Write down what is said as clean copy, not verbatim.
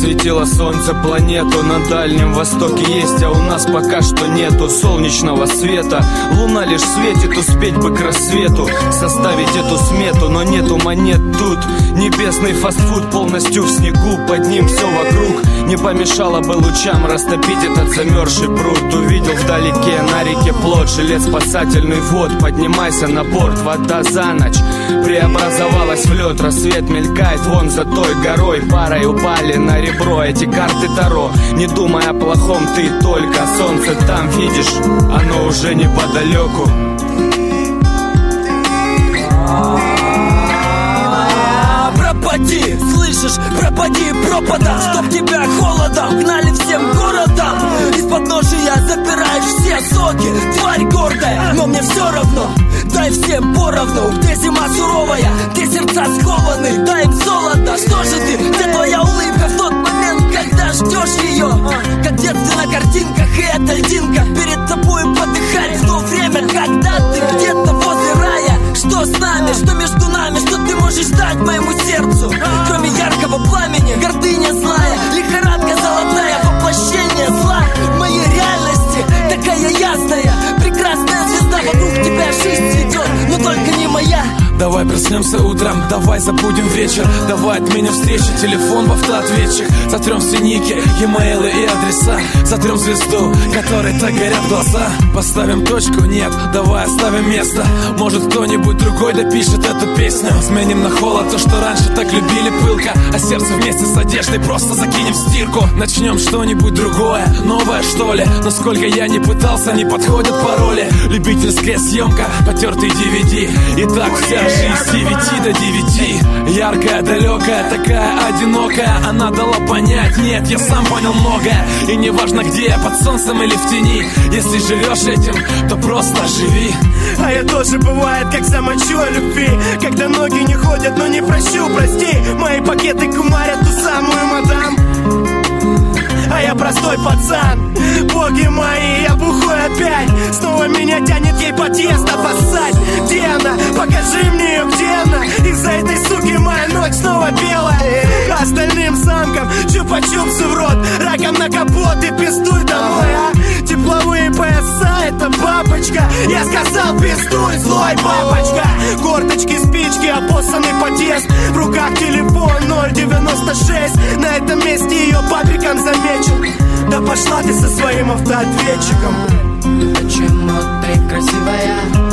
осветило солнце планету. На Дальнем Востоке есть, а у нас пока что нету солнечного света. Луна лишь светит, успеть бы к рассвету составить эту смету, но нету монет тут. Небесный фастфуд полностью в снегу, под ним все вокруг. Не помешало бы лучам растопить этот замерзший пруд. Увидел вдалеке на реке плот, жилет спасательный вод. Поднимайся на борт, вода за ночь преобразовалась в лед. Рассвет мелькает вон за той горой, парой упали на ребро эти карты Таро. Не думай о плохом ты только, солнце там видишь, оно уже неподалеку. Пропади, слышишь, пропади пропадом, чтоб тебя холодом гнали всем городом. Из-под ножи запираешь все соки, тварь гордая, но мне все равно. Дай всем поровну, где зима суровая, где сердца скованы, дай им золото. Что же ты, где твоя улыбка в тот момент, когда ждешь ее? Как в детстве на картинках, и эта льдинка перед тобой подыхает в то время, когда ты где-то возле рая. Что с нами, что между нами, что ты можешь дать моему сердцу? Кроме яркого пламени, гордыня злая, лихорадка золотая, воплощение зла в моей реальности, такая ясная, прекрасная звезда, вокруг тебя жизнь цветет, но только не моя. Давай проснемся утром, давай забудем вечер, давай отменим встречи, телефон в автоответчик. Сотрем все ники, e-mailы и адреса, сотрем звезду, которой так горят глаза. Поставим точку, нет, давай оставим место. Может кто-нибудь другой допишет эту песню. Сменим на холод то, что раньше так любили пылко, а сердце вместе с одеждой просто закинем в стирку. Начнем что-нибудь другое, новое что ли. Но сколько я не пытался, не подходят пароли. Любительская съемка, потертый DVD. И так вся жизнь с 9 до 9. Яркая, далекая, такая одинокая. Она дала понять, нет, я сам понял многое. И не важно где, под солнцем или в тени. Если живешь этим, то просто живи. А я тоже бывает, как замочу о любви, когда ноги не ходят, но не прощу, прости. Мои пакеты кумарят ту самую мадам, а я простой пацан. Боги мои, я бухой опять. Снова меня тянет ей подъезд обоссать. Где она? Покажи мне ее, где она? Из-за этой суки моя ночь снова белая. Остальным самкам чупа-чупсы в рот, раком на капот и пиздуй домой, а? Тепловые пояса, это бабочка. Я сказал пиздуй, злой бабочка. Корточки, спички, обоссанный подъезд. В руках телефон 096. На этом месте ее папиком замечен. Да пошла ты со своим автоответчиком. Почему ты красивая?